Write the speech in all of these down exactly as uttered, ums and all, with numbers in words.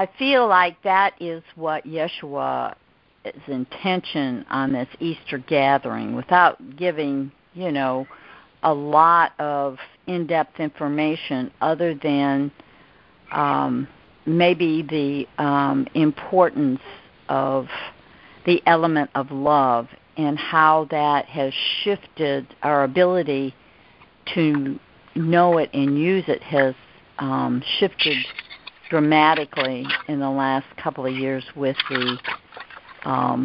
I feel like that is what Yeshua's intention on this Easter gathering, without giving, you know, a lot of in-depth information other than um, maybe the um, importance of the element of love and how that has shifted our ability to know it and use it has um, shifted dramatically in the last couple of years with the um,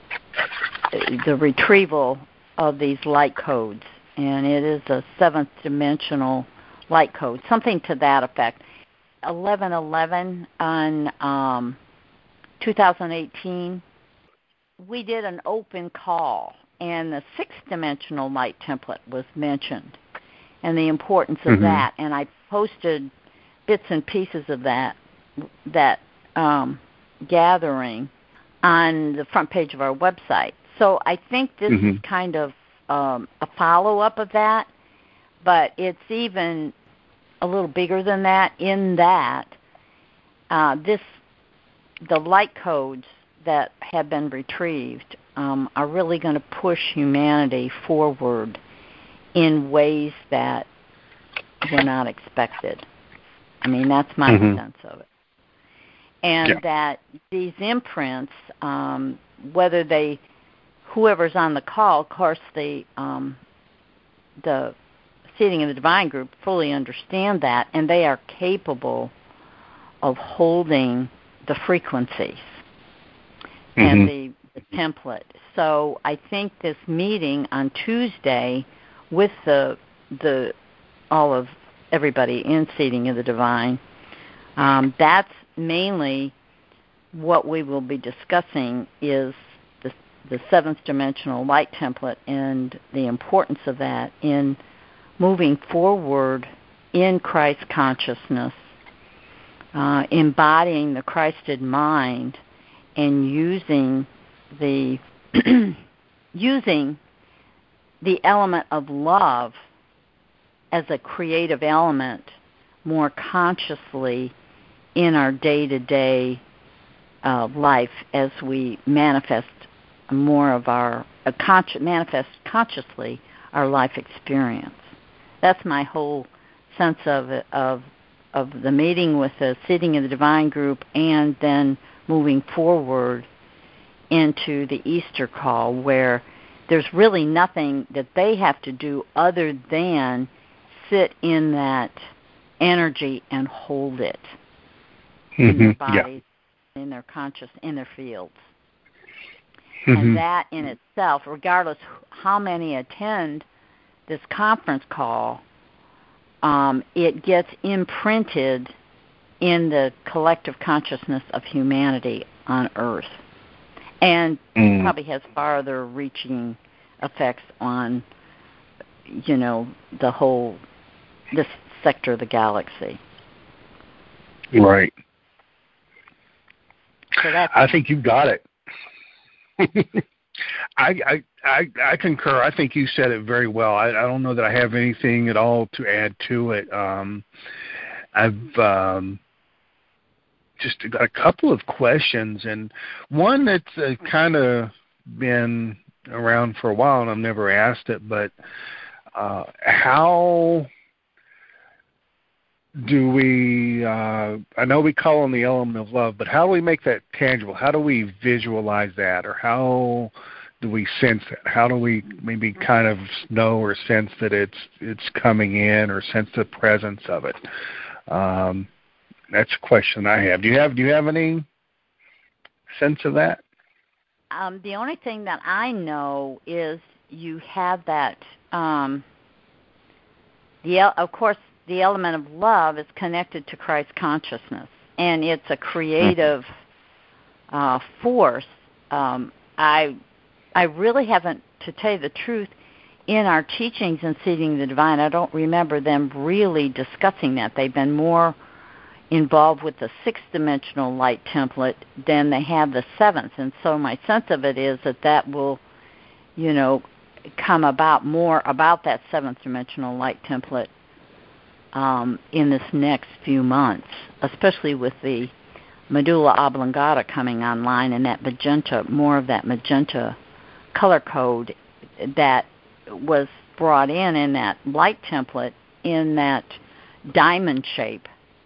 the retrieval of these light codes. And it is a seventh dimensional light code, something to that effect. eleven eleven on um, two thousand eighteen, we did an open call, and the sixth dimensional light template was mentioned and the importance of mm-hmm. that. And I posted bits and pieces of that that um, gathering on the front page of our website. So I think this mm-hmm. is kind of um, a follow-up of that, but it's even a little bigger than that in that uh, this the light codes that have been retrieved um, are really going to push humanity forward in ways that were not expected. I mean, that's my mm-hmm. sense of it. And yeah. that these imprints, um, whether they, whoever's on the call, of course, the um, the Seating of the Divine group fully understand that, and they are capable of holding the frequencies mm-hmm. and the, the template. So I think this meeting on Tuesday with the the all of everybody in Seating of the Divine, um, that's mainly what we will be discussing is the, the seventh dimensional light template and the importance of that in moving forward in Christ consciousness, uh, embodying the Christed mind, and using the using the element of love as a creative element more consciously in our day-to-day uh, life as we manifest more of our uh, consci- manifest consciously our life experience. That's my whole sense of it, of of the meeting with the Seating of the Divine group, and then moving forward into the Easter call, where there's really nothing that they have to do other than sit in that energy and hold it mm-hmm. in their bodies, yeah. in their conscious, in their fields. Mm-hmm. And that in itself, regardless how many attend this conference call, um, it gets imprinted in the collective consciousness of humanity on Earth, and mm. probably has farther reaching effects on, you know, the whole, this sector of the galaxy. Right. So that's I think you got it. I, I I I concur. I think you said it very well. I, I don't know that I have anything at all to add to it. Um, I've um, just got a couple of questions, and one that's uh, kind of been around for a while, and I've never asked it, but uh, how do we, uh, I know we call on the element of love, but how do we make that tangible? How do we visualize that, or how do we sense that? How do we maybe kind of know or sense that it's it's coming in, or sense the presence of it? Um, that's a question I have. Do you have Do you have any sense of that? Um, the only thing that I know is you have that. Um, the of course. The element of love is connected to Christ consciousness, and it's a creative uh, force. Um, I, I really haven't, to tell you the truth, in our teachings in Seating the Divine, I don't remember them really discussing that. They've been more involved with the sixth dimensional light template than they have the seventh, and so my sense of it is that that will, you know, come about more about that seventh dimensional light template Um, in this next few months, especially with the medulla oblongata coming online, and that magenta, more of that magenta color code that was brought in in that light template in that diamond shape.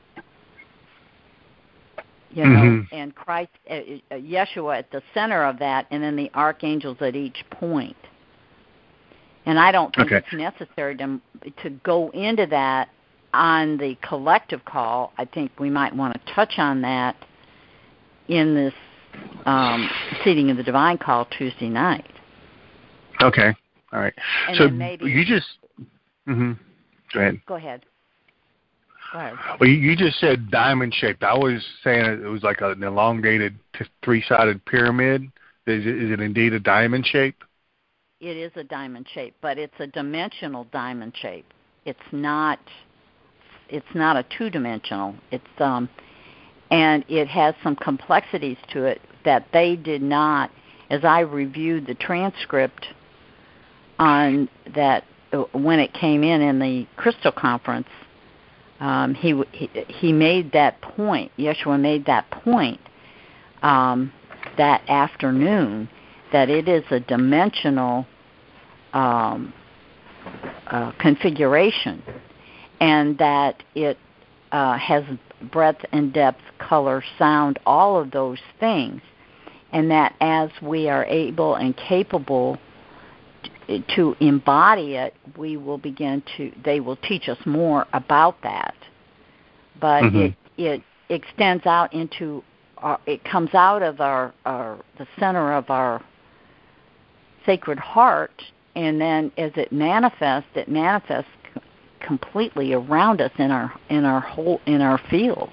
You know, mm-hmm. and Christ, uh, Yeshua at the center of that, and then the archangels at each point. And I don't think okay. it's necessary to to go into that on the collective call. I think we might want to touch on that in this um, Seating of the Divine call Tuesday night. Okay. All right. And so maybe, you just mm-hmm. go ahead. Go ahead. Go ahead. Well, you just said diamond shaped. I was saying it was like an elongated three-sided pyramid. Is it, is it indeed a diamond shape? It is a diamond shape, but it's a dimensional diamond shape. It's not. It's not a two-dimensional. It's um, and it has some complexities to it that they did not. As I reviewed the transcript on that when it came in in the Crystal Conference, um, he, he he made that point. Yeshua made that point um, that afternoon that it is a dimensional um, uh, configuration, and that it uh, has breadth and depth, color, sound, all of those things, and that as we are able and capable t- to embody it, we will begin to, they will teach us more about that. But mm-hmm. it, it extends out into, our, it comes out of our, our the center of our Sacred Heart, and then as it manifests, it manifests c- completely around us in our in our whole in our field.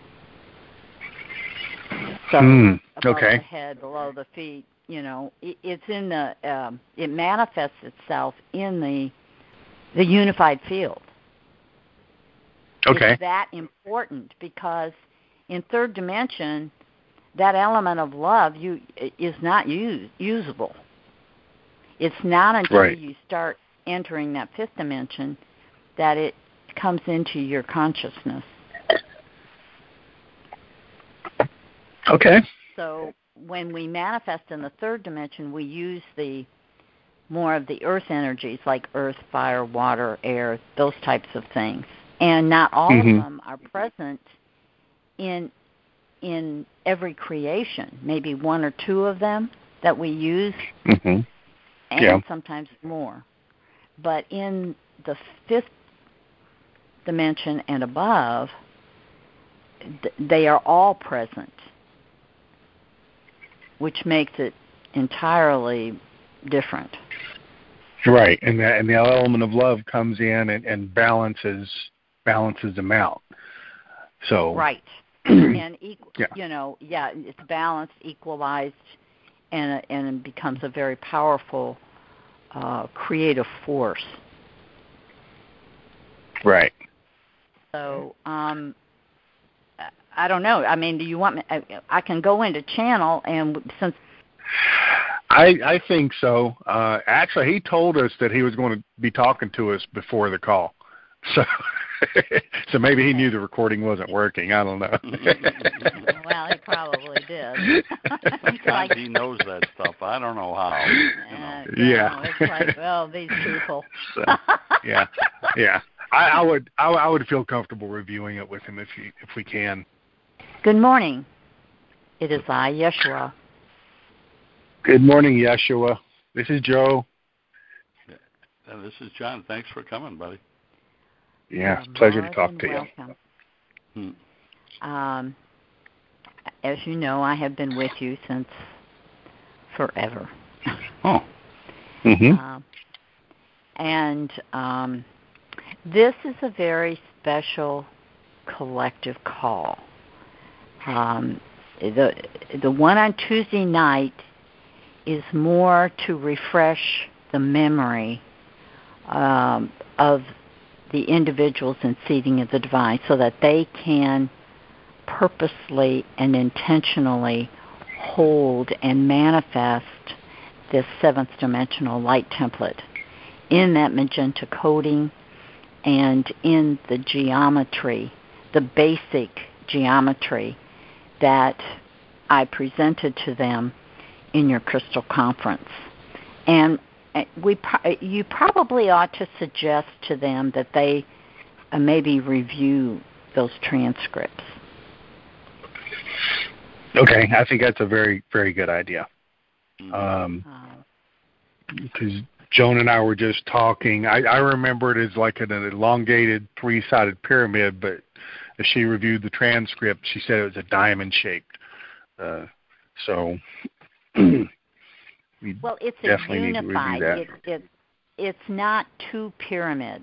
So mm, above okay. the head, below the feet, you know, it, it's in the um, it manifests itself in the the unified field. Okay. It's that important because in third dimension, that element of love you is not use, usable. It's not until right. you start entering that fifth dimension that it comes into your consciousness. Okay. So when we manifest in the third dimension, we use the more of the earth energies like earth, fire, water, air, those types of things. And not all mm-hmm. of them are present in in every creation. Maybe one or two of them that we use. Mm-hmm. And yeah. sometimes more. But in the fifth dimension and above, th- they are all present, which makes it entirely different. Right, and the, and the element of love comes in and, and balances balances them out. So right, and equal, yeah. you know, yeah, it's balanced, equalized, and and it becomes a very powerful uh, creative force. Right. So um, I don't know. I mean, do you want me? I, I can go into channel, and since I I think so. Uh, actually, he told us that he was going to be talking to us before the call, so so maybe he knew the recording wasn't working. I don't know. Well, he probably did. Sometimes like, he knows that stuff. I don't know how. You know. Uh, yeah. Know, it's like, well, these people. So, yeah, yeah. I, I would I, I would feel comfortable reviewing it with him if he, if we can. Good morning. It is I, Yeshua. Good morning, Yeshua. This is Joe. And this is John. Thanks for coming, buddy. Yeah, You're pleasure to talk to welcome. you. Hmm. Um, as you know, I have been with you since forever. Oh. Mm-hmm. Um, and um, this is a very special collective call. Um, the the one on Tuesday night is more to refresh the memory um, of the individuals in Seating of the Divine so that they can purposely and intentionally hold and manifest this seventh dimensional light template in that magenta coding and in the geometry, the basic geometry that I presented to them in your crystal conference. And we, you probably ought to suggest to them that they uh, maybe review those transcripts. Okay, I think that's a very, very good idea. Um, because Joan and I were just talking. I, I remember it as like an elongated three-sided pyramid, but as she reviewed the transcript, she said it was a diamond-shaped. Uh, so, we well, it's definitely a unified. need to review that. It, it, it's not two pyramids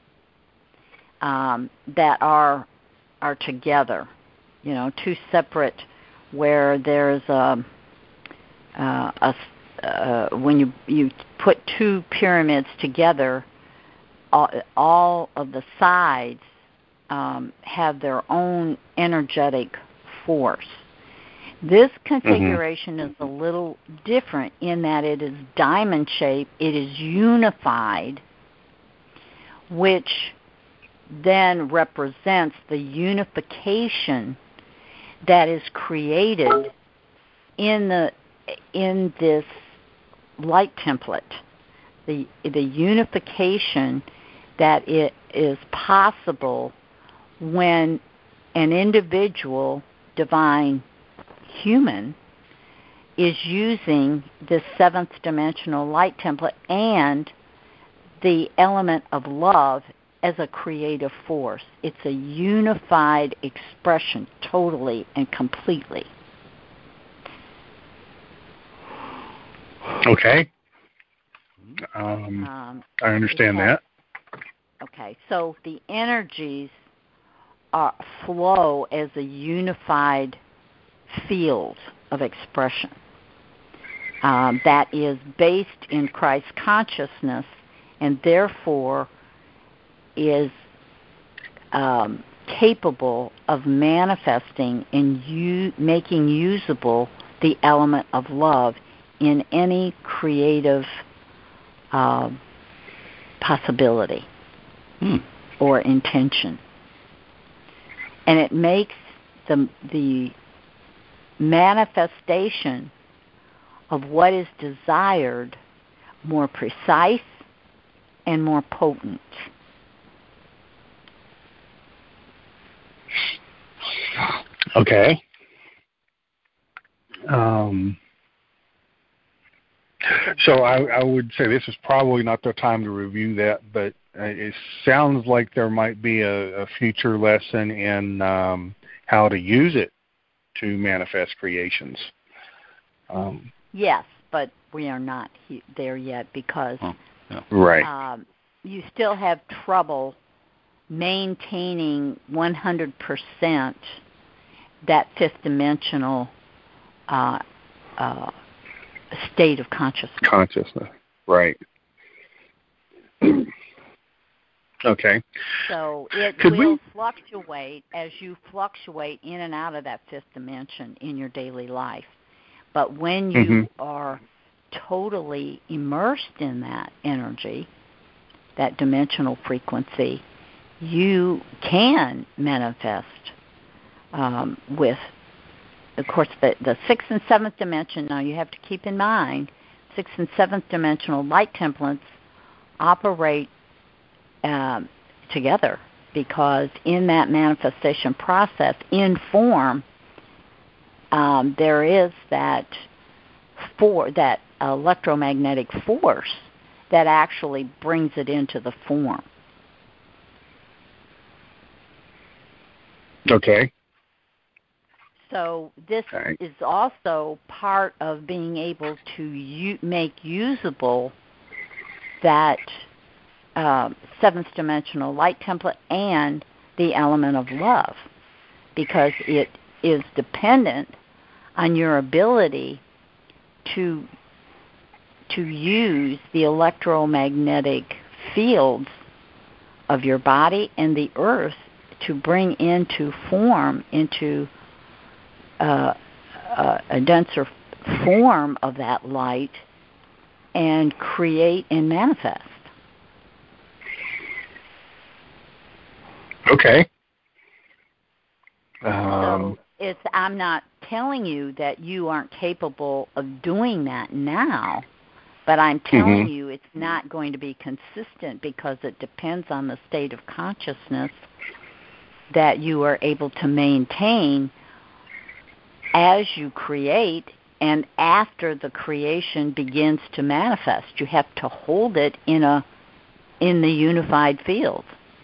um, that are are together. You know, two separate, where there's a, uh, a uh, when you you put two pyramids together, all, all of the sides um, have their own energetic force. This configuration mm-hmm. is a little different in that it is diamond shaped, it is unified, which then represents the unification that is created in the in this light template. The the unification that it is possible when an individual, divine human, is using this seventh dimensional light template and the element of love as a creative force. It's a unified expression, totally and completely. Okay. Um, um, I understand has, that. Okay, so the energies are, flow as a unified field of expression um, that is based in Christ consciousness and therefore is um, capable of manifesting and u- making usable the element of love in any creative uh, possibility hmm. or intention. And it makes the the manifestation of what is desired more precise and more potent. Okay. Um, so I, I would say this is probably not the time to review that, but it sounds like there might be a, a future lesson in um, how to use it to manifest creations. Um, yes, but we are not he- there yet because oh, yeah. right. um, you still have trouble maintaining one hundred percent that fifth dimensional uh, uh, state of consciousness. Consciousness, right. Okay. So it Could will we? fluctuate as you fluctuate in and out of that fifth dimension in your daily life. But when you mm-hmm. are totally immersed in that energy, that dimensional frequency, you can manifest um, with, of course, the, the sixth and seventh dimension. Now you have to keep in mind, sixth and seventh dimensional light templates operate Um, together because in that manifestation process, in form, um, there is that for that electromagnetic force that actually brings it into the form. Okay. So this right. is also part of being able to u- make usable that Uh, seventh dimensional light template and the element of love, because it is dependent on your ability to to use the electromagnetic fields of your body and the earth to bring into form, into uh, a, a denser form of that light and create and manifest. Okay. Um, so it's I'm not telling you that you aren't capable of doing that now, but I'm telling mm-hmm. you it's not going to be consistent because it depends on the state of consciousness that you are able to maintain as you create and after the creation begins to manifest. You have to hold it in a in the unified field.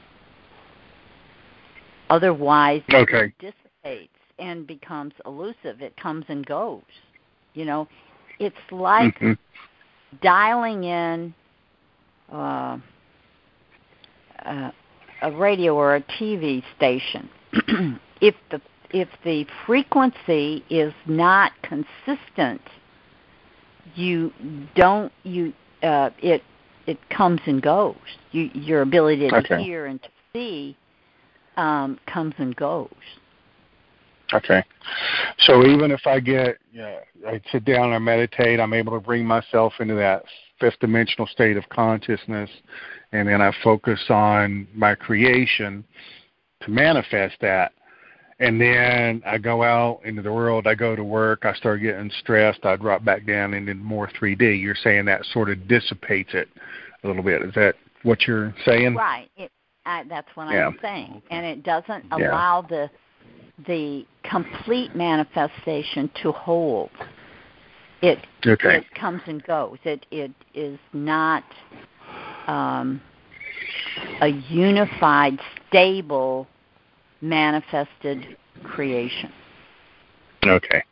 Otherwise, okay. it dissipates and becomes elusive. It comes and goes. You know, it's like mm-hmm. dialing in uh, uh, a radio or a T V station. if the if the frequency is not consistent, you don't you uh, it it comes and goes. You, your ability to okay. hear and to see um, comes and goes. Okay. So even if I get, yeah, I sit down and I meditate, I'm able to bring myself into that fifth dimensional state of consciousness, and then I focus on my creation to manifest that. And then I go out into the world, I go to work, I start getting stressed, I drop back down into more three D. You're saying that sort of dissipates it a little bit. Is that what you're saying? Right. It, I, that's what yeah. I'm saying. And it doesn't yeah. allow the the complete manifestation to hold. It okay. it comes and goes. It it is not um, a unified, stable, manifested creation. Okay.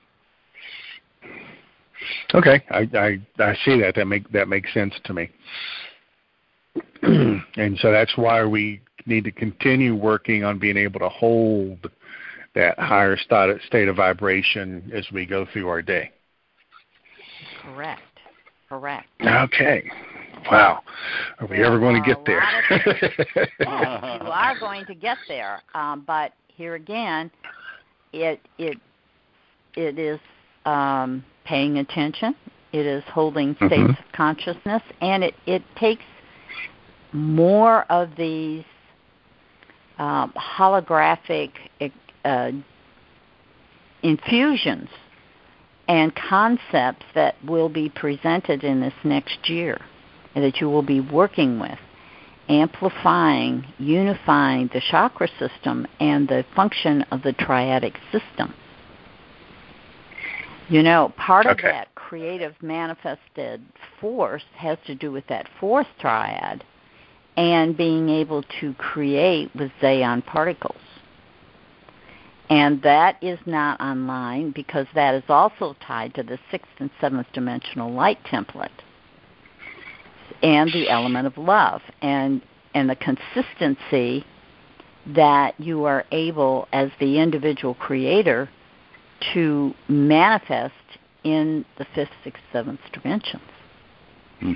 Okay, I, I I see that. That make that makes sense to me. And so that's why we need to continue working on being able to hold that higher state of vibration as we go through our day. Correct. Correct. Okay. Wow. Are we there ever going to get a there? Of, yes, you are going to get there. Um, but here again, it it it is um, paying attention. It is holding states mm-hmm. of consciousness, and it, it takes more of these um, holographic uh, infusions and concepts that will be presented in this next year, and that you will be working with, amplifying, unifying the chakra system and the function of the triadic system. You know, part okay. of that creative manifested force has to do with that fourth triad and being able to create with Zeon particles. And that is not online because that is also tied to the sixth and seventh dimensional light template and the element of love and, and the consistency that you are able as the individual creator to manifest in the fifth, sixth, seventh dimensions. Hmm.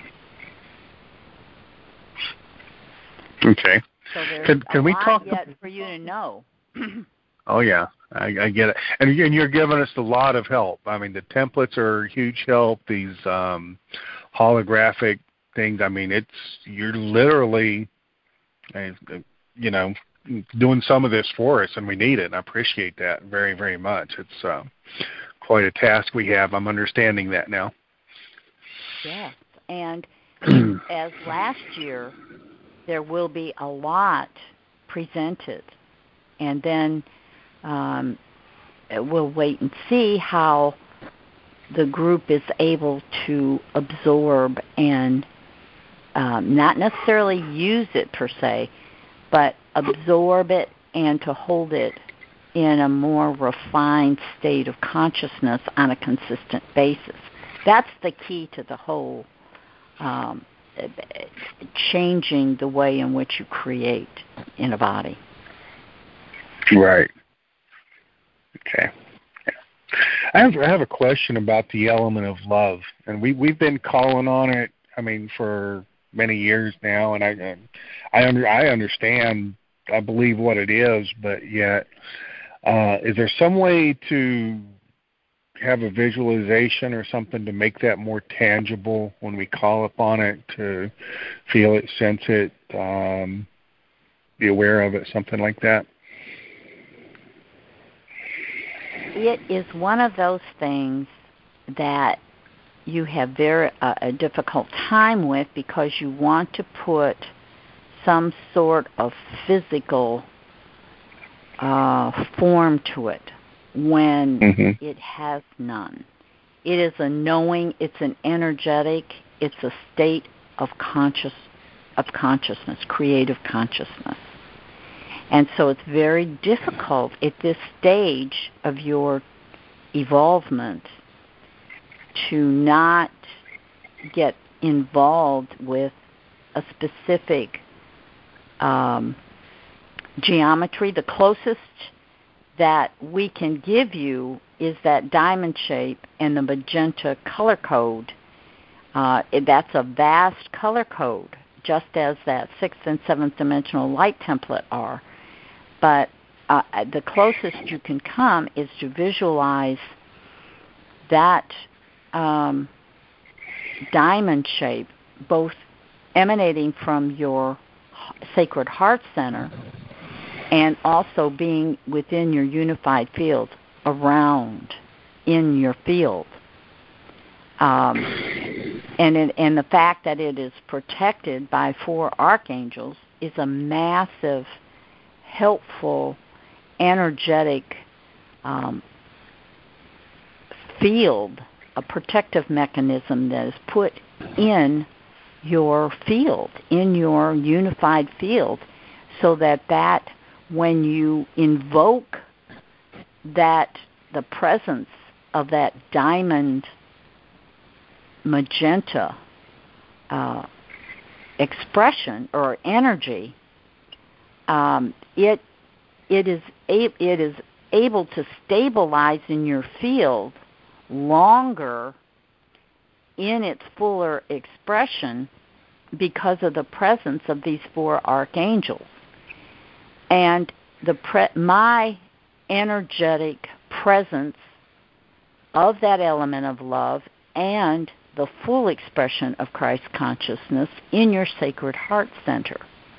Okay. So there's can, can a we lot talk yet for you to know. Oh, yeah, I, I get it. And, and you're giving us a lot of help. I mean, the templates are huge help, these um, holographic things. I mean, it's you're literally, uh, you know, doing some of this for us, and we need it, and I appreciate that very, very much. It's uh, quite a task we have. I'm understanding that now. Yes, and as last year, there will be a lot presented, and then um, we'll wait and see how the group is able to absorb and um, not necessarily use it per se, but absorb it and to hold it in a more refined state of consciousness on a consistent basis. That's the key to the whole um, changing the way in which you create in a body. Right. Okay. I have I have a question about the element of love, and we we've been calling on it. I mean, for many years now, and I I under I understand. I believe what it is, but yet, uh, is there some way to have a visualization or something to make that more tangible when we call upon it, to feel it, sense it, um, be aware of it, something like that? it is one of those things that you have very uh, a difficult time with because you want to put some sort of physical uh, form to it when mm-hmm. it has none. It is a knowing, it's an energetic, it's a state of conscious of consciousness, creative consciousness. And so it's very difficult at this stage of your evolvement to not get involved with a specific um, geometry. The closest that we can give you is that diamond shape and the magenta color code. Uh, that's a vast color code, just as that sixth and seventh dimensional light template are. But uh, the closest you can come is to visualize that um, diamond shape, both emanating from your sacred heart center and also being within your unified field, around in your field. Um, and, it, and the fact that it is protected by four archangels is a massive, helpful, energetic um, field, a protective mechanism that is put in your field, in your unified field, so that that when you invoke that, the presence of that diamond magenta uh, expression or energy, um, it it is a, it is able to stabilize in your field longer in its fuller expression because of the presence of these four archangels. And the pre- my energetic presence of that element of love and the full expression of Christ consciousness in your sacred heart center.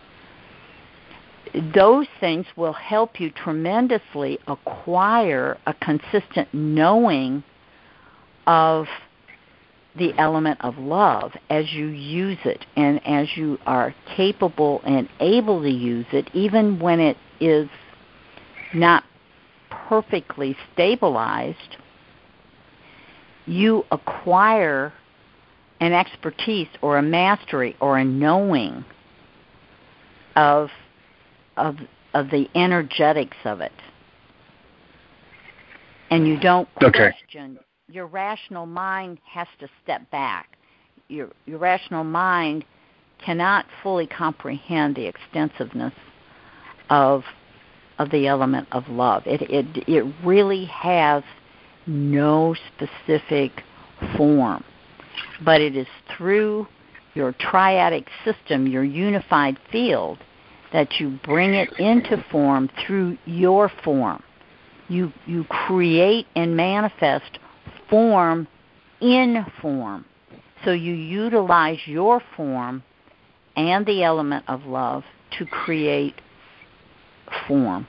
Those things will help you tremendously acquire a consistent knowing of the element of love as you use it and as you are capable and able to use it, even when it is not perfectly stabilized. You acquire an expertise or a mastery or a knowing of of of the energetics of it. And you don't question. Okay. Your rational mind has to step back. Your your rational mind cannot fully comprehend the extensiveness of of the element of love. It it it really has no specific form, but it is through your triadic system, your unified field, that you bring it into form through your form. You you create and manifest form in form. So you utilize your form and the element of love to create form,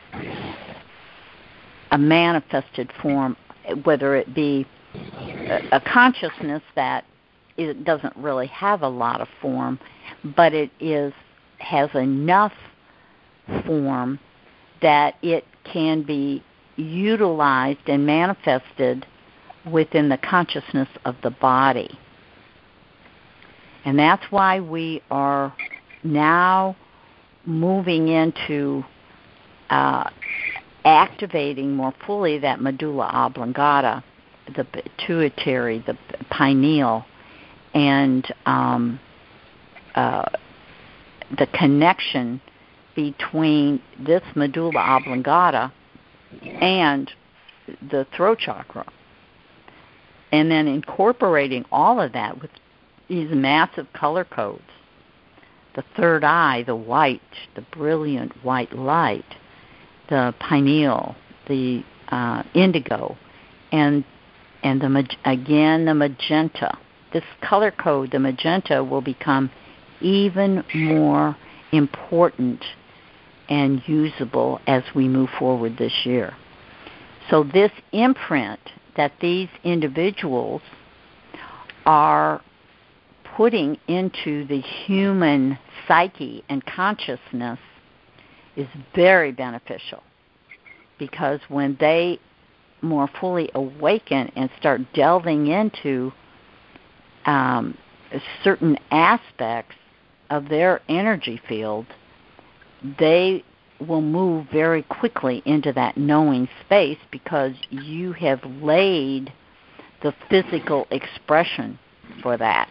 a manifested form, whether it be a consciousness that it doesn't really have a lot of form, but it is has enough form that it can be utilized and manifested within the consciousness of the body. And that's why we are now moving into uh, activating more fully that medulla oblongata, the pituitary, the pineal, and um, uh, the connection between this medulla oblongata and the throat chakra. And then incorporating all of that with these massive color codes. The third eye, the white, the brilliant white light, the pineal, the uh, indigo, and and the again the magenta. This color code, the magenta, will become even more important and usable as we move forward this year. So this imprint that these individuals are putting into the human psyche and consciousness is very beneficial, because when they more fully awaken and start delving into um, certain aspects of their energy field, they will move very quickly into that knowing space, because you have laid the physical expression for that.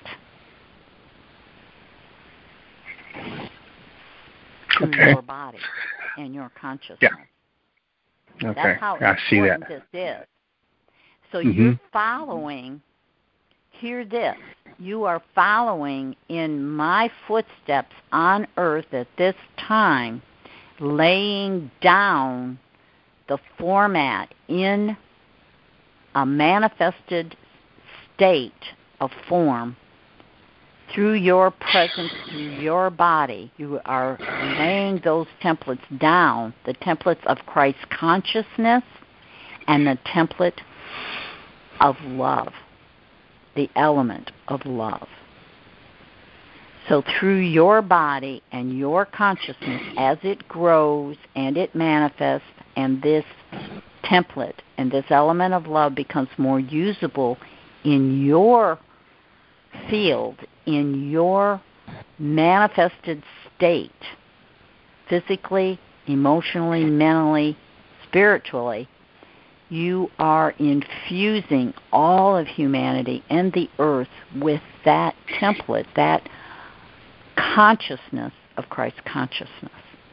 Through okay. your body and your consciousness. Yeah. Okay. That's how I see that. important this is. So mm-hmm. you're following, hear this, you are following in my footsteps on earth at this time, laying down the format in a manifested state of form through your presence, through your body. You are laying those templates down, the templates of Christ's consciousness and the template of love, the element of love. So through your body and your consciousness, as it grows and it manifests, and this template and this element of love becomes more usable in your field, in your manifested state, physically, emotionally, mentally, spiritually, you are infusing all of humanity and the earth with that template, that consciousness of Christ's consciousness.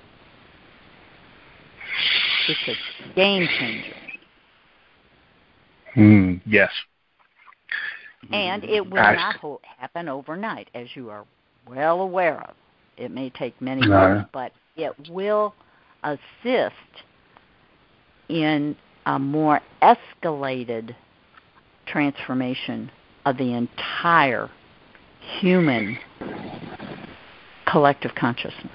It's a game changer. Mm, yes. And it will I, not ho- happen overnight, as you are well aware of. It may take many no. years, but it will assist in a more escalated transformation of the entire human collective consciousness.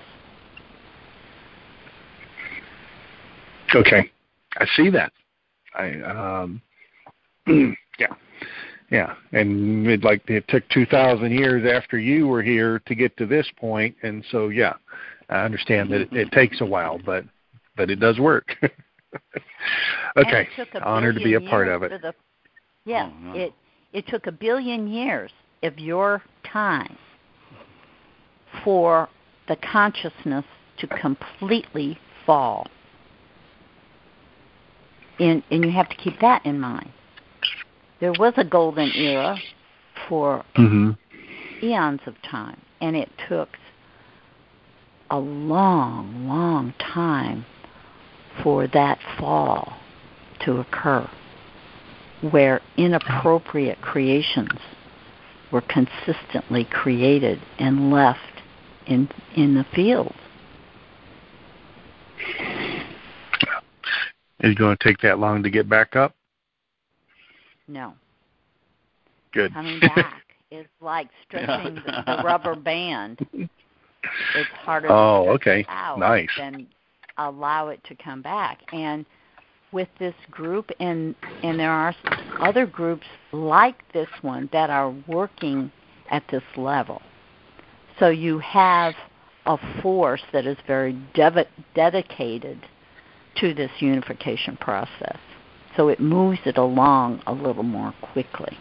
Okay. I see that. I um yeah. Yeah, and it, like it took two thousand years after you were here to get to this point, and so yeah, I understand that it, it takes a while, but but it does work. Okay, honored to be a part of it. The, yeah, oh, no. it it took a billion years of your time for the consciousness to completely fall, and and you have to keep that in mind. There was a golden era for mm-hmm. eons of time, and it took a long, long time for that fall to occur, where inappropriate creations were consistently created and left in in the field. Is it going to take that long to get back up? No. Good. Coming back is like stretching the, the rubber band. It's harder oh, to okay. stretch it out nice. than allow it to come back. And with this group, and and there are other groups like this one that are working at this level. So you have a force that is very dev- dedicated to this unification process. So it moves it along a little more quickly.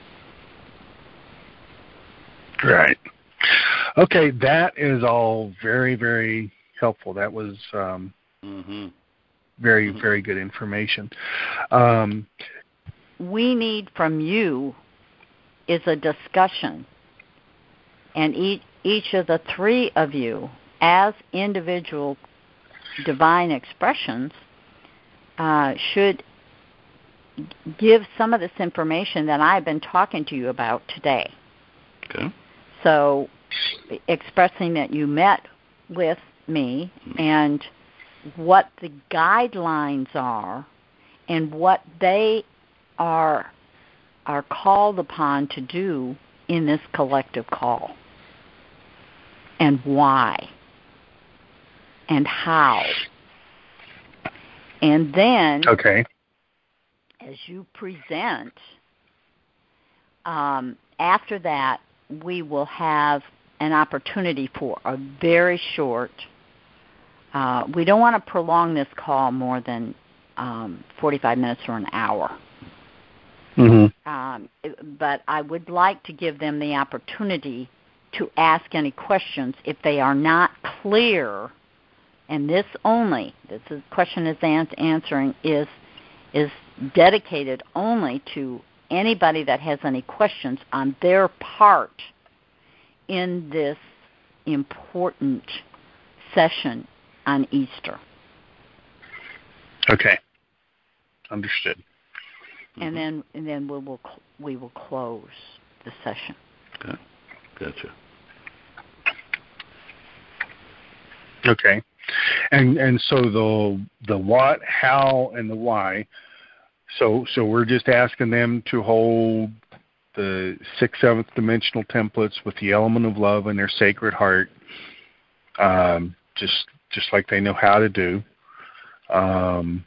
Right. Okay, that is all very, very helpful. That was um, mm-hmm. very, mm-hmm. very good information. Um, we need from you is a discussion, and each, each of the three of you, as individual divine expressions, uh, should give some of this information that I've been talking to you about today. Okay. So, expressing that you met with me and what the guidelines are and what they are are called upon to do in this collective call, and why and how. And then okay. as you present, um, after that, we will have an opportunity for a very short, uh, we don't want to prolong this call more than um, forty-five minutes or an hour. Mm-hmm. Um, but I would like to give them the opportunity to ask any questions if they are not clear. And this only, this is, question is answering is is dedicated only to anybody that has any questions on their part in this important session on Easter. Okay, understood. And then, and then we will we will close the session. Okay, gotcha. Okay, and and so the the what, how, and the why. So so we're just asking them to hold the sixth, seventh dimensional templates with the element of love in their sacred heart, um, just just like they know how to do. Um,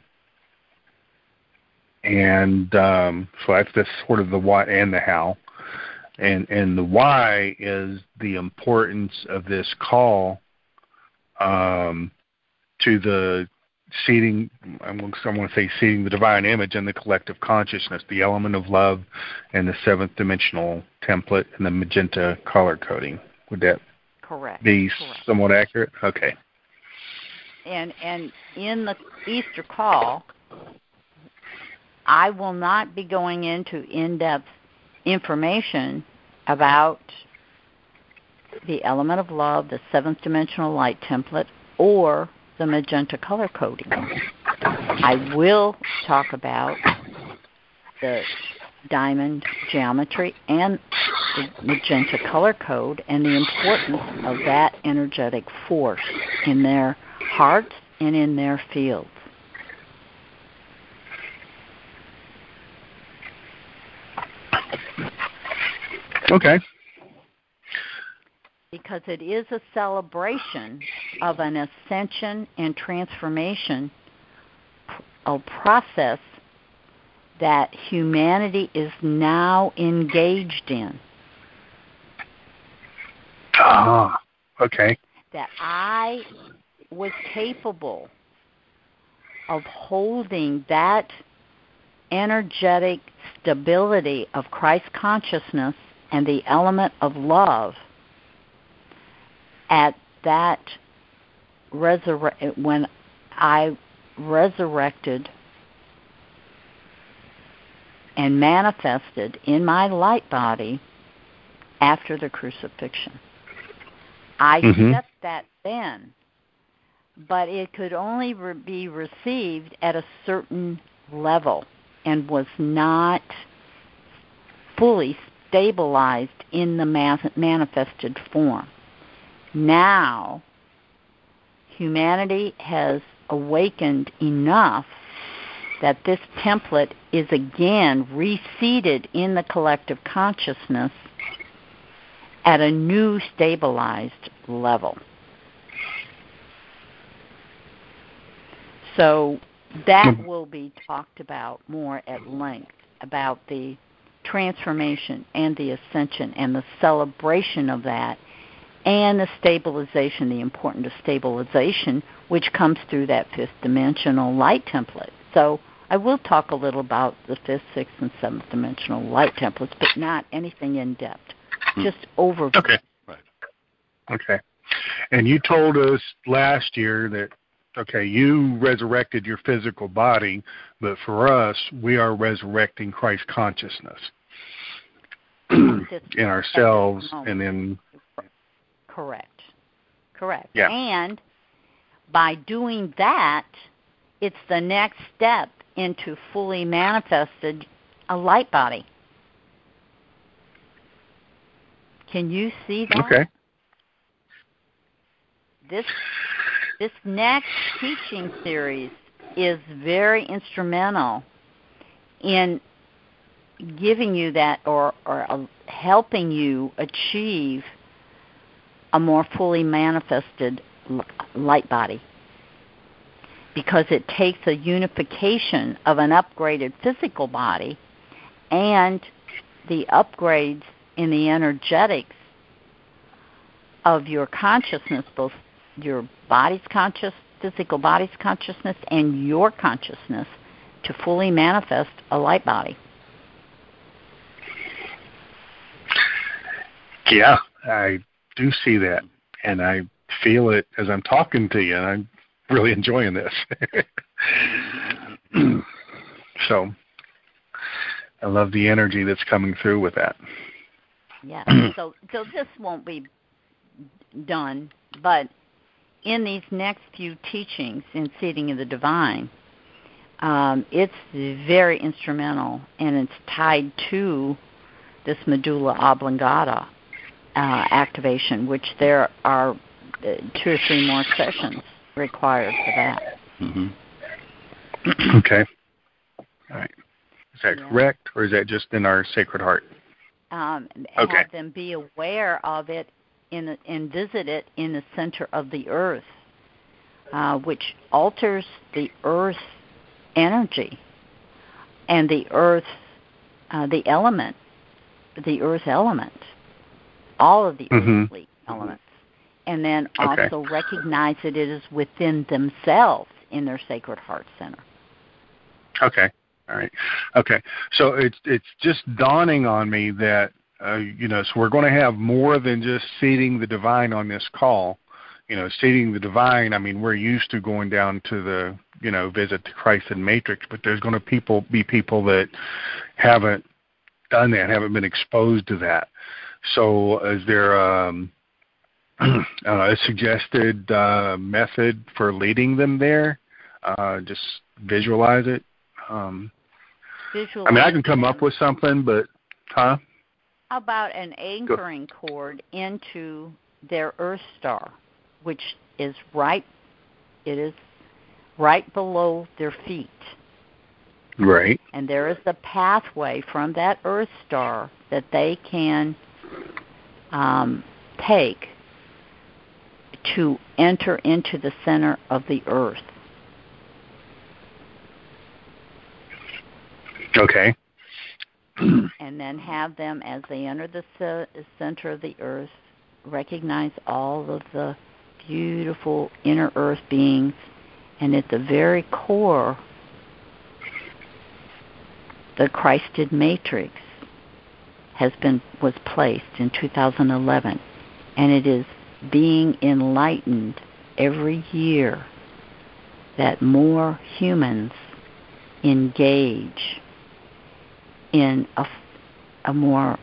And um, so that's, that's sort of the what and the how. And and the why is the importance of this call um, to the seeding, I'm going to say seeding the divine image in the collective consciousness, the element of love and the seventh dimensional template and the magenta color coding. Would that Correct. be Correct. somewhat accurate? Okay. And and in the Easter call, I will not be going into in-depth information about the element of love, the seventh dimensional light template, or the magenta color coding. I will talk about the diamond geometry and the magenta color code and the importance of that energetic force in their hearts and in their fields. Okay. Because it is a celebration of an ascension and transformation, a process that humanity is now engaged in. Ah, okay. That I was capable of holding that energetic stability of Christ consciousness and the element of love at that resurre- when I resurrected and manifested in my light body after the crucifixion. I mm-hmm. set that then, but it could only re- be received at a certain level and was not fully stabilized in the manifested form. Now, humanity has awakened enough that this template is again reseated in the collective consciousness at a new stabilized level. So that will be talked about more at length, about the transformation and the ascension and the celebration of that, and the stabilization, the importance of stabilization, which comes through that fifth dimensional light template. So I will talk a little about the fifth, sixth, and seventh dimensional light templates, but not anything in depth, just overview. Okay. Right. Okay. And you told us last year that, okay, you resurrected your physical body, but for us, we are resurrecting Christ consciousness in ourselves, and then... Correct. Correct. Yeah. And by doing that, it's the next step into fully manifested a light body. Can you see that? Okay. This this next teaching series is very instrumental in giving you that, or, or uh, helping you achieve a more fully manifested light body. because it takes a unification of an upgraded physical body and the upgrades in the energetics of your consciousness, both your body's conscious, physical body's consciousness, and your consciousness, to fully manifest a light body. Yeah, I do see that, and I feel it as I'm talking to you, and I'm really enjoying this. So I love the energy that's coming through with that. Yeah, so so this won't be done, but in these next few teachings in Seeding of the Divine, um, it's very instrumental, and it's tied to this medulla oblongata uh, activation, which there are uh, two or three more sessions required for that. Mm-hmm. Okay. All right. Is that yeah. correct, or is that just in our Sacred Heart? Um, okay. Have them be aware of it in the, and visit it in the center of the earth, uh, which alters the earth's energy and the earth, uh, the element, the earth element, all of the mm-hmm. earthly elements, and then okay. also recognize that it is within themselves in their Sacred Heart Center. Okay. All right. Okay. So it's it's just dawning on me that uh, you know, so we're going to have more than just Seeding the Divine on this call. You know, Seeding the Divine, I mean, we're used to going down to the, you know, visit the Christed Matrix, but there's going to people be people that haven't done that, haven't been exposed to that. So is there um, uh, a suggested uh, method for leading them there? Uh, just visualize it. Um, Visualize I mean, I can come them. up with something, but, huh? How about an anchoring Go. cord into their Earth star, which is right, it is right below their feet. Right. And there is a pathway from that Earth star that they can um, take to enter into the center of the Earth. Okay. And then have them, as they enter the c- center of the Earth, recognize all of the beautiful inner Earth beings, and at the very core, the Christed Matrix has been was placed in two thousand eleven, and it is being enlightened every year that more humans engage in a, a more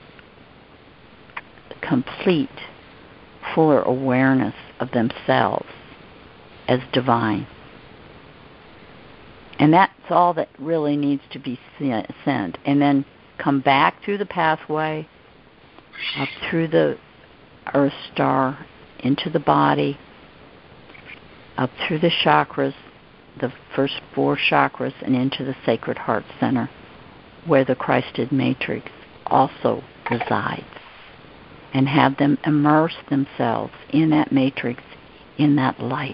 complete, fuller awareness of themselves as divine. And that's all that really needs to be sent. And then come back through the pathway, up through the Earth star, into the body, up through the chakras, the first four chakras, and into the Sacred Heart Center, where the Christed Matrix also resides, and have them immerse themselves in that matrix, in that light.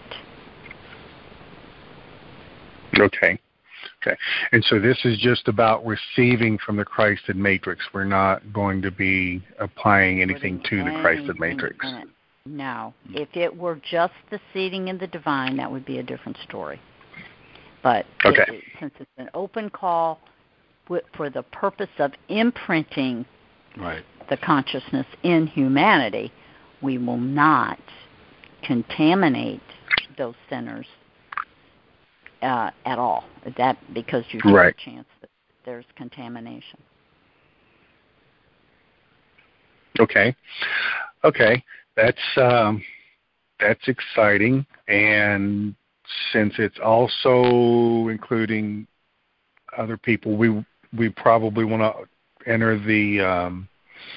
Okay. Okay. And so this is just about receiving from the Christed Matrix. We're not going to be applying anything to the Christed Matrix. No. If it were just the Seeding in the Divine, that would be a different story. But okay. it, since it's an open call for the purpose of imprinting right. the consciousness in humanity, we will not contaminate those centers uh, at all. That because you take right. a chance that there's contamination. Okay. Okay. That's um, that's exciting, and since it's also including other people, we we probably want to enter the um,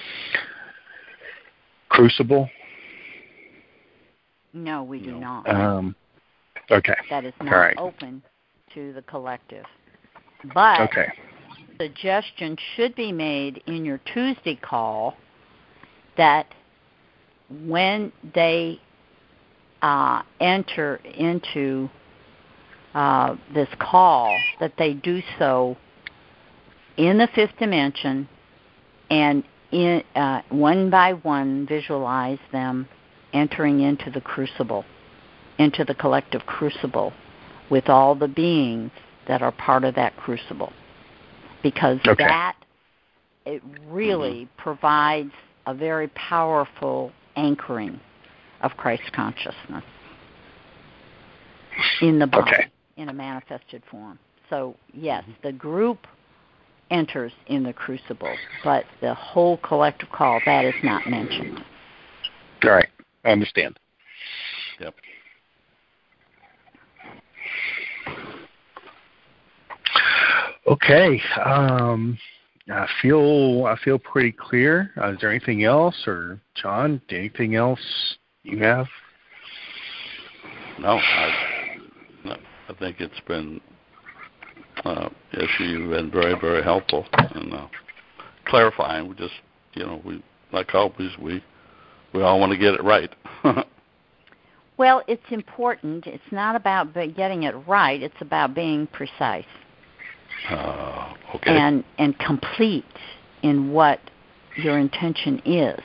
crucible. No, we do not. Um, okay. That is not right. open to the collective. But okay. suggestion should be made in your Tuesday call that when they uh, enter into uh, this call, that they do so in the fifth dimension and in, uh, one by one visualize them entering into the crucible, into the collective crucible with all the beings that are part of that crucible. Because okay. that, it really mm-hmm. provides a very powerful anchoring of Christ consciousness in the body, okay. in a manifested form. So, yes, the group enters in the crucible, but the whole collective call, that is not mentioned. All right. I understand. Yep. Okay. Um, I feel I feel pretty clear. Uh, is there anything else, or John, anything else you have? No, I, no, I think it's been, uh, yes, you've been very, very helpful in uh, clarifying. We just, you know, we like always, we we all want to get it right. Well, it's important. It's not about getting it right. It's about being precise. Uh, okay. And and complete in what your intention is.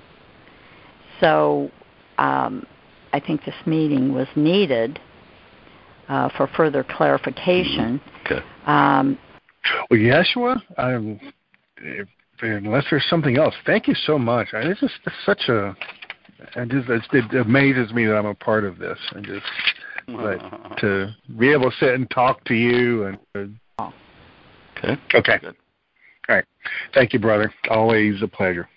So um, I think this meeting was needed uh, for further clarification. Okay. Um, well, Yeshua, um, if, unless there's something else, thank you so much. I, it's just it's such a, it, just, it amazes me that I'm a part of this, and just but to be able to sit and talk to you and. Uh, Okay. Okay. Good. All right. Thank you, brother. Always a pleasure.